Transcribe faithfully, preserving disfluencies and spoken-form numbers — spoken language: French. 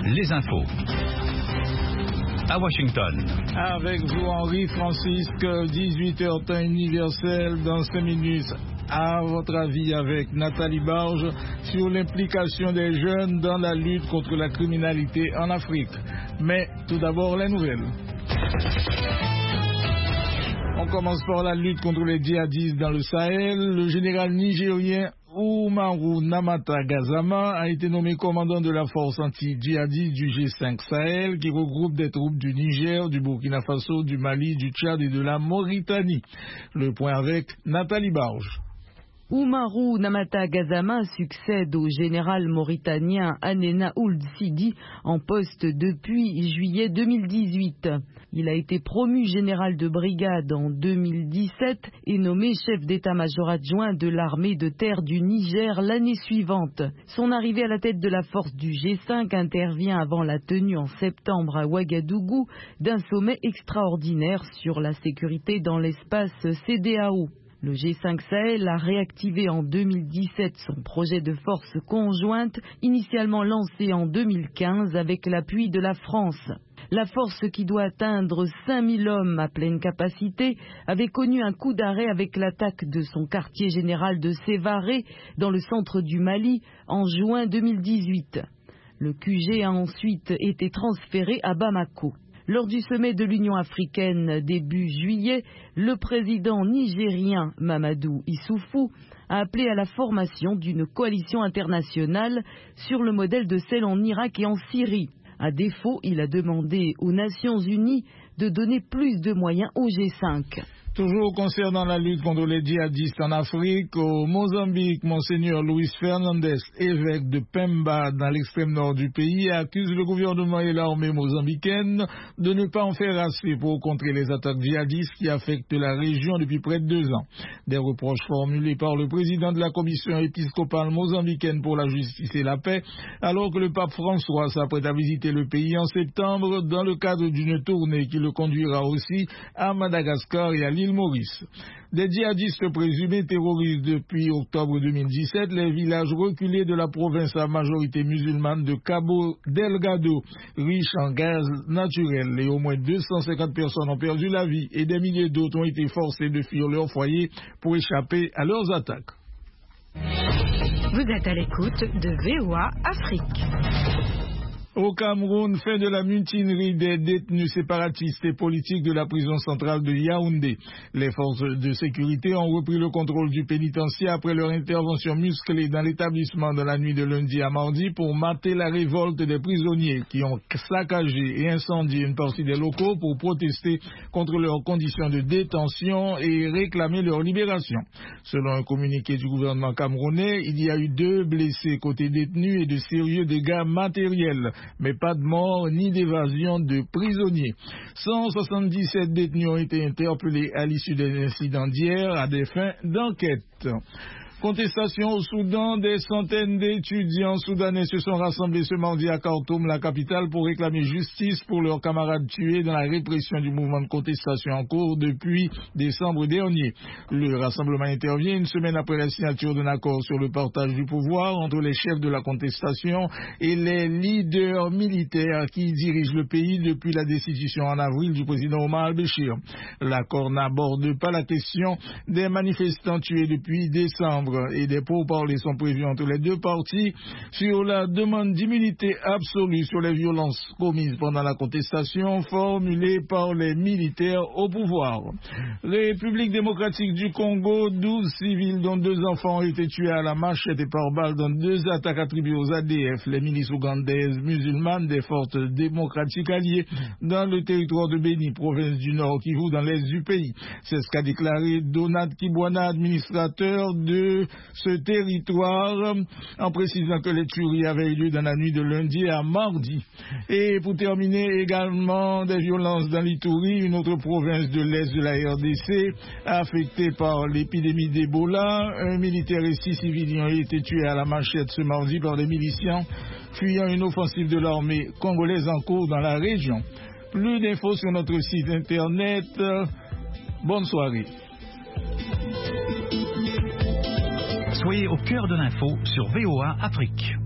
les infos. À Washington. Avec vous, Henri Francisque, dix-huit heures temps universel, dans cinq minutes. À votre avis, avec Nathalie Barge, sur l'implication des jeunes dans la lutte contre la criminalité en Afrique. Mais tout d'abord, les nouvelles. On commence par la lutte contre les djihadistes dans le Sahel. Le général nigérien Umaru Namata Gazama a été nommé commandant de la force anti-djihadiste du G cinq Sahel, qui regroupe des troupes du Niger, du Burkina Faso, du Mali, du Tchad et de la Mauritanie. Le point avec Nathalie Barge. Umaru Namata Gazama succède au général mauritanien Anena Ould Sidi en poste depuis juillet deux mille dix-huit. Il a été promu général de brigade en deux mille dix-sept et nommé chef d'état-major adjoint de l'armée de terre du Niger l'année suivante. Son arrivée à la tête de la force du G cinq intervient avant la tenue en septembre à Ouagadougou d'un sommet extraordinaire sur la sécurité dans l'espace C D A O. Le G cinq Sahel a réactivé en deux mille dix-sept son projet de force conjointe, initialement lancé en deux mille quinze avec l'appui de la France. La force, qui doit atteindre cinq mille hommes à pleine capacité, avait connu un coup d'arrêt avec l'attaque de son quartier général de Sévaré dans le centre du Mali en juin deux mille dix-huit. Le Q G a ensuite été transféré à Bamako. Lors du sommet de l'Union africaine début juillet, le président nigérien Mamadou Issoufou a appelé à la formation d'une coalition internationale sur le modèle de celle en Irak et en Syrie. À défaut, il a demandé aux Nations Unies de donner plus de moyens au G cinq. Toujours concernant la lutte contre les djihadistes en Afrique, au Mozambique, Monseigneur Luis Fernandes, évêque de Pemba dans l'extrême nord du pays, accuse le gouvernement et l'armée mozambicaine de ne pas en faire assez pour contrer les attaques djihadistes qui affectent la région depuis près de deux ans. Des reproches formulés par le président de la commission épiscopale mozambicaine pour la justice et la paix, alors que le pape François s'apprête à visiter le pays en septembre dans le cadre d'une tournée qui le conduira aussi à Madagascar et à l'île Maurice. Des djihadistes présumés terrorisent depuis octobre deux mille dix-sept les villages reculés de la province à majorité musulmane de Cabo Delgado, riche en gaz naturel, et au moins deux cent cinquante personnes ont perdu la vie et des milliers d'autres ont été forcés de fuir leur foyer pour échapper à leurs attaques. Vous êtes à l'écoute de V O A Afrique. Au Cameroun, fin de la mutinerie des détenus séparatistes et politiques de la prison centrale de Yaoundé. Les forces de sécurité ont repris le contrôle du pénitencier après leur intervention musclée dans l'établissement dans la nuit de lundi à mardi pour mater la révolte des prisonniers qui ont saccagé et incendié une partie des locaux pour protester contre leurs conditions de détention et réclamer leur libération. Selon un communiqué du gouvernement camerounais, il y a eu deux blessés côté détenus et de sérieux dégâts matériels, mais pas de mort ni d'évasion de prisonniers. cent soixante-dix-sept détenus ont été interpellés à l'issue des incidents d'hier à des fins d'enquête. Contestation au Soudan, des centaines d'étudiants soudanais se sont rassemblés ce mardi à Khartoum, la capitale, pour réclamer justice pour leurs camarades tués dans la répression du mouvement de contestation en cours depuis décembre dernier. Le rassemblement intervient une semaine après la signature d'un accord sur le partage du pouvoir entre les chefs de la contestation et les leaders militaires qui dirigent le pays depuis la destitution en avril du président Omar al-Béchir. L'accord n'aborde pas la question des manifestants tués depuis décembre et des pourparlers sont prévus entre les deux parties sur la demande d'immunité absolue sur les violences commises pendant la contestation formulée par les militaires au pouvoir. République démocratique du Congo, douze civils dont deux enfants ont été tués à la machette et par balle dans deux attaques attribuées aux A D F, les milices ougandaises musulmanes des forces démocratiques alliées dans le territoire de Béni, province du Nord Kivu, dans l'est du pays. C'est ce qu'a déclaré Donald Kibwana, administrateur de ce territoire, en précisant que les tueries avaient eu lieu dans la nuit de lundi à mardi. Et pour terminer, également des violences dans l'Ituri, une autre province de l'est de la R D C, affectée par l'épidémie d'Ebola. Un militaire et six civils ont été tués à la machette ce mardi par des miliciens fuyant une offensive de l'armée congolaise en cours dans la région. Plus d'infos sur notre site internet. Bonne soirée. Soyez au cœur de l'info sur V O A Afrique.